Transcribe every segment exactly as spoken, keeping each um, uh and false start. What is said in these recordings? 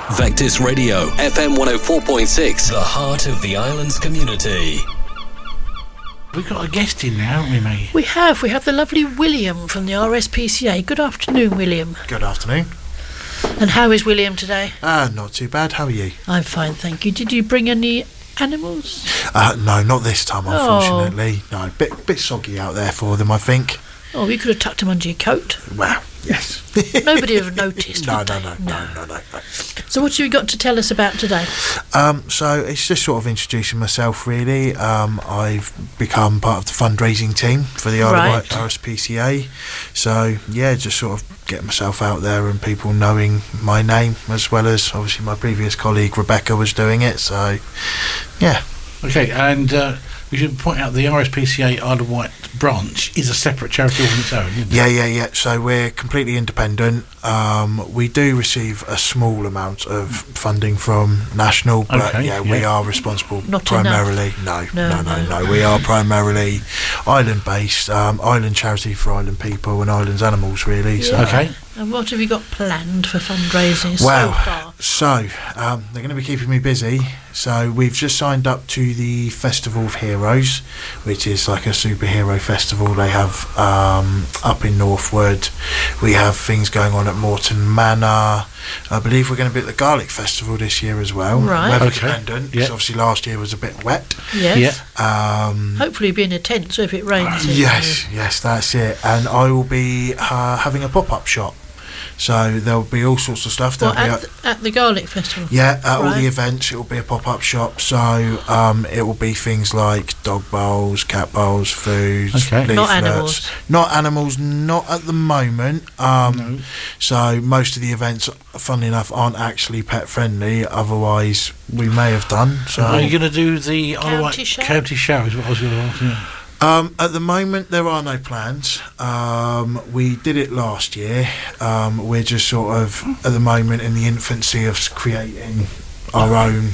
Vectis Radio, F M one oh four point six, the heart of the islands community. We've got a guest in now, haven't we, Maggie? We have. We have the lovely William from the R S P C A. Good afternoon, William. Good afternoon. And how is William today? Ah, uh, not too bad. How are you? I'm fine, thank you. Did you bring any animals? Uh, no, not this time, unfortunately. Oh. No, bit bit soggy out there for them, I think. Oh, you could have tucked them under your coat. Wow, yes. Nobody would have noticed, no, would no, they? no, no, no, no, no. So what have you got to tell us about today? Um, so it's just sort of introducing myself, really. Um, I've become part of the fundraising team for the Right. R S P C A. So, yeah, just sort of getting myself out there and people knowing my name, as well as, obviously, my previous colleague, Rebecca, was doing it. So, yeah. Okay, and uh, we should point out the R S P C A Isle of Wight branch is a separate charity all on its own, isn't it? Yeah, yeah, yeah. So we're completely independent. Um, we do receive a small amount of funding from National, but Okay, yeah, yeah. we are responsible Not primarily. No, No, no, no, no. no, We are primarily island-based, um, island charity for island people and islands animals, really. So. Yeah. Okay. And what have you got planned for fundraising Well, so far? so um, they're going to be keeping me busy. So we've just signed up to the Festival of Heroes, which is like a superhero festival they have um, up in Northwood. We have things going on at Morton Manor. I believe we're going to be at the Garlic Festival this year as well. Right. Weather Okay. dependent, because Yeah. obviously last year was a bit wet. Yes. Yeah. Um, Hopefully be in a tent, so if it rains... it- Yes, yes, that's it. And I will be uh, having a pop-up shop. So there'll be all sorts of stuff. Well, There'll be at, the, at the Garlic Festival? Yeah, at all Right. the events it will be a pop-up shop, so um, it will be things like dog bowls, cat bowls, foods, Okay. leaflets. Not animals? Not animals, not at the moment. Um, No. So most of the events, funnily enough, aren't actually pet-friendly, otherwise we may have done. So Are you going to do the Isle of Wight County show? County show is what I was going to ask, yeah. Um, at the moment, there are no plans. Um, we did it last year. Um, we're just sort of, at the moment, in the infancy of creating our own,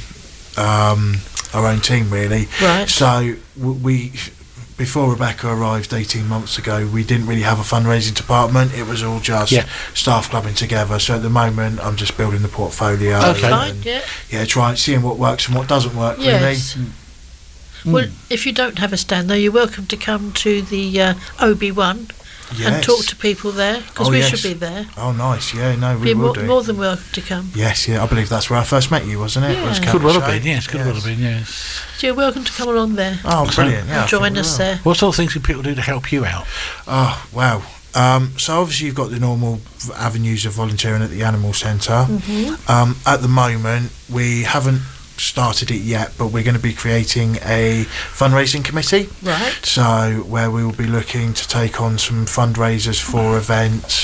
um, our own team, really. Right. So w- we, before Rebecca arrived eighteen months ago, we didn't really have a fundraising department. It was all just Yeah. staff clubbing together. So at the moment, I'm just building the portfolio. Okay. Fine, and, yeah. yeah, trying seeing what works and what doesn't work. Yes. Really. Well, if you don't have a stand, though, you're welcome to come to the uh, O B one Yes. and talk to people there, because Oh, we yes. should be there. Oh, nice. Yeah, no, we Be will more, do. more than welcome to come. Yes, yeah, I believe that's where I first met you, wasn't it? Yeah. Was Could Could well have Show? been, yes, could well have been, yes. So you're welcome to come along there Oh, brilliant! Yeah, I and think join we us will. there. What sort of things can people do to help you out? Oh, wow. Um, so obviously you've got the normal v- avenues of volunteering at the Animal Centre. Mm-hmm. Um, at the moment, we haven't started it yet, but we're going to be creating a fundraising committee. Right. So where we will be looking to take on some fundraisers for events,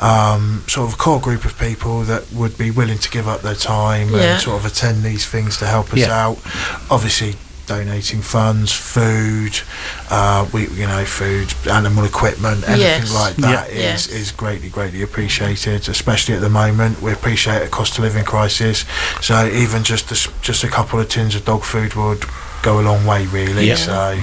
um, sort of a core group of people that would be willing to give up their time Yeah. and sort of attend these things to help us Yeah. out. Obviously donating funds, food, uh, we you know, food, animal equipment, anything Yes. like that Yeah. is Yes. is greatly, greatly appreciated, especially at the moment. We appreciate a cost of living crisis, so even just a, s- just a couple of tins of dog food would go a long way, really. Yeah. So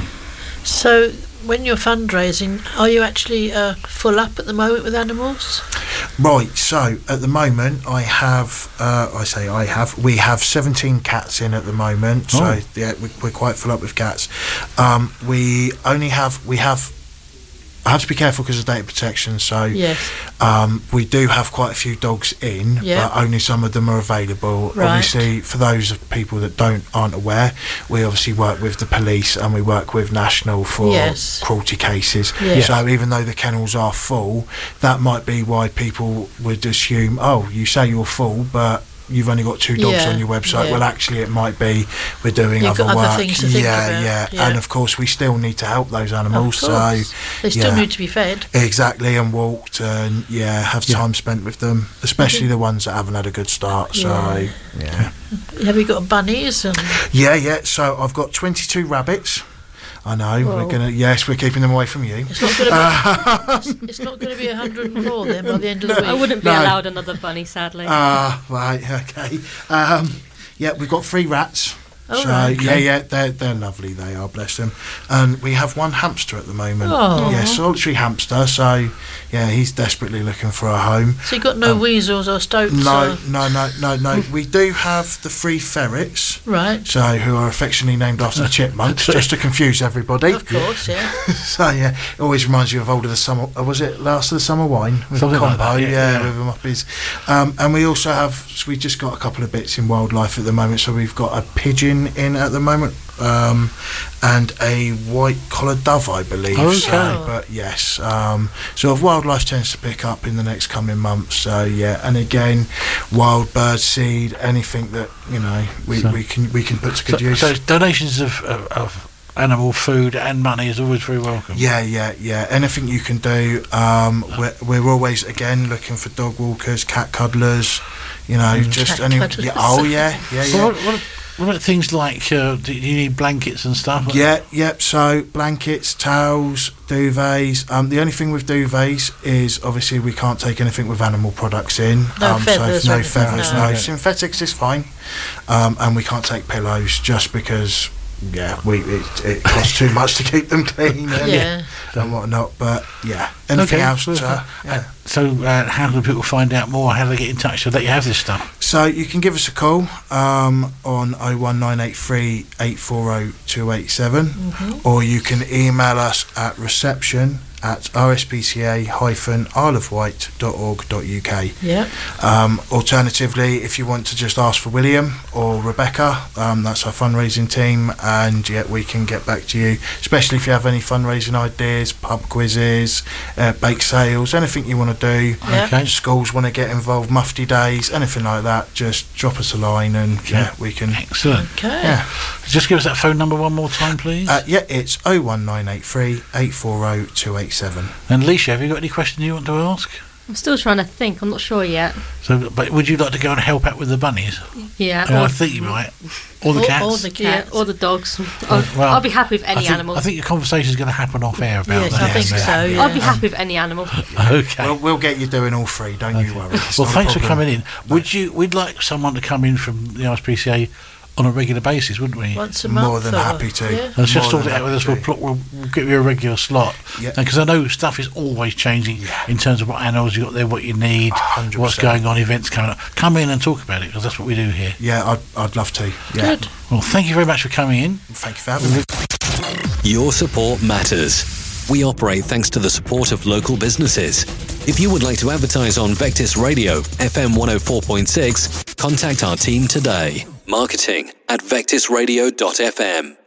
So when you're fundraising, are you actually uh, full up at the moment with animals? right, so at the moment I have, uh, I say I have, we have seventeen cats in at the moment. Oh. So yeah, we, we're quite full up with cats. Um, we only have, we have. I have to be careful because of data protection, so Yes. um, we do have quite a few dogs in, Yeah. but only some of them are available. Right. Obviously, for those of people that don't aren't aware, we obviously work with the police and we work with National for Yes. cruelty cases. Yeah. So even though the kennels are full, that might be why people would assume, oh, you say you're full, but you've only got two dogs Yeah, on your website. yeah. Well, actually, it might be we're doing You've other got other work. things to think yeah, about, yeah, yeah. and of course, we still need to help those Of animals. So course. They still yeah. need to be fed. Exactly, and walked and yeah, have Yeah. time spent with them, especially the ones that haven't had a good start. So Yeah. yeah, Have you got bunnies? And yeah, yeah. So I've got twenty-two rabbits. I know Whoa. we're gonna. Yes, we're keeping them away from you. it's not going to be. it's, it's not going to be one hundred and four then by the end of the week. I wouldn't be No. allowed another bunny, sadly. Ah, right, okay. Um, yeah, we've got three rats. Oh, so right, yeah, okay. yeah, they're they're lovely. They are, bless them. And we have one hamster at the moment. Oh. Yeah, solitary hamster. So yeah, he's desperately looking for a home. So you got no Um, weasels or stoats? No, or... no, no, no, no. We do have the three ferrets. Right. So who are affectionately named after the chipmunks, just to confuse everybody. Of course, yeah. So yeah, it always reminds you of Old of the Summer. Uh, was it Last of the Summer Wine with Something the like combo? that, yeah, yeah, yeah. with them uppies. Um, and we also have. So we just got a couple of bits in wildlife at the moment. So we've got a pigeon in at the moment, um, and a white collar dove, I believe. Okay. So, but yes, um, so if wildlife tends to pick up in the next coming months. So yeah, and again, wild bird seed, anything that you know we, So- we can we can put to good So, use. so donations of, of, of animal food and money is always very welcome. Yeah, yeah, yeah. Anything you can do. Um, we're, we're always again looking for dog walkers, cat cuddlers. You know, just Cat any. cuddlers. Yeah, oh yeah, yeah, So yeah. what, what, what about things like, uh, do you need blankets and stuff? Yeah, yep. So blankets, towels, duvets. Um, the only thing with duvets is obviously we can't take anything with animal products in. No um, feathers so or no anything, feathers, no. no. Okay. Synthetics is fine, um, and we can't take pillows just because. Yeah, we it, it costs too much to keep them clean and, Yeah. and whatnot. But yeah, anything Okay, else? well, Uh, yeah. uh, So uh, how can people find out more? How do they get in touch so that you have this stuff? So you can give us a call um, on oh one nine eight three, eight four oh, two eight seven, or you can email us at reception at r s p c a dash isle of wight dot org dot u k. Yeah. Um, alternatively, if you want to just ask for William or Rebecca, um, that's our fundraising team, and yeah, we can get back to you, especially if you have any fundraising ideas, pub quizzes, uh, bake sales, anything you want to do. Yeah. Okay. Schools want to get involved, mufti days, anything like that, just drop us a line and yeah, we can. Excellent. Okay. Yeah, Just give us that phone number one more time, please. uh, yeah, it's oh one nine eight three, eight four oh, two eight seven. and Leisha, have you got any questions you want to ask? I'm still trying to think. I'm not sure yet. So, but would you like to go and help out with the bunnies? Yeah. Oh, I Or, think you might. Or the Or- cats. or the yeah, cats. or the dogs. I'll, well, I'll be happy with I any think, animal. I think your conversation is going to happen off air about Yes, that. I think Yeah. so. Yeah. I'll be happy with any animal. Okay. We'll, we'll get you doing all three, don't you worry. It's Well, not a thanks for problem. coming in. Would you? We'd like someone to come in from the R S P C A on a regular basis, wouldn't we? Once a month. More than or- happy to. Yeah. Let's just More sort it than out with us. happy We'll, to. pl- we'll, we'll give you a regular slot. Yeah. Because I know stuff is always changing Yeah. in terms of what animals you got there, what you need, one hundred what's percent. going on, events coming up. Come in and talk about it because that's what we do here. Yeah, I'd, I'd love to. Yeah. Good. Well, thank you very much for coming in. Thank you for having me. Your support matters. We operate thanks to the support of local businesses. If you would like to advertise on Vectis Radio, F M one oh four point six, contact our team today. Marketing at vectis radio dot f m.